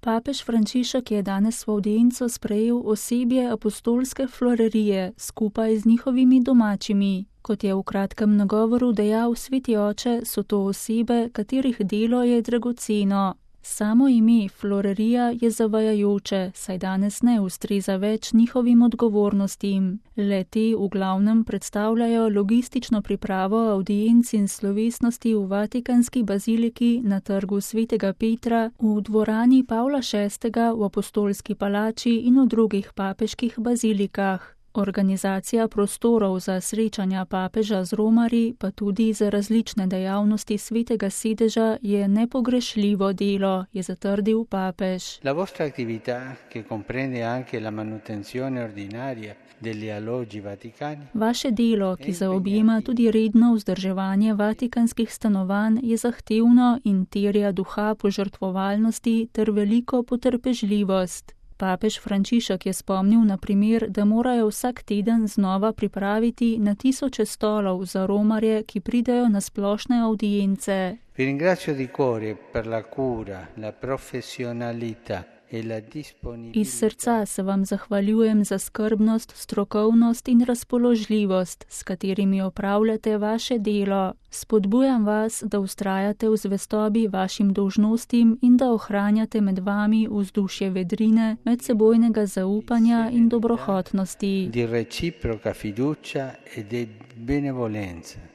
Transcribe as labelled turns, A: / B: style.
A: Papež Frančišek je danes v avdienco sprejel osebje apostolske florerije skupaj z njihovimi domačimi. Kot je v kratkem nagovoru dejal sveti oče, so to osebe, katerih delo je dragoceno. Samo ime florerija je zavajajoče, saj danes ne ustreza več njihovim odgovornostim. Le-te v glavnem predstavljajo logistično pripravo avdienc in slovesnosti v Vatikanski baziliki na trgu svetega Petra, v dvorani Pavla VI. V apostolski palači in v drugih papeških bazilikah. Organizacija prostorov za srečanja papeža z romarji, pa tudi za različne dejavnosti svetega sedeža, je nepogrešljivo delo, je zatrdil papež.
B: La vostra attività, che comprende anche la manutenzione ordinaria degli alloggi vaticani.
A: Vaše delo, ki zaobjema tudi redno vzdrževanje vatikanskih stanovanj, je zahtevno in terja duha požrtvovalnosti ter veliko potrpežljivost. Papež Frančišek je spomnil na primer, da morajo vsak teden znova pripraviti na tisoče stolov za romarje, ki pridejo na splošne avdience.
B: Vi ringrazio di cuore per la cura, la professionalità e la disponibilità.
A: Iz srca se vam zahvaljujem za skrbnost, strokovnost in razpoložljivost, s katerimi opravljate vaše delo. Spodbujam vas, da vztrajate v zvestobi vašim dolžnostim in da ohranjate med vami vzdušje vedrine, medsebojnega zaupanja in dobrohotnosti.
B: Di reciproca fiducia e di benevolenza.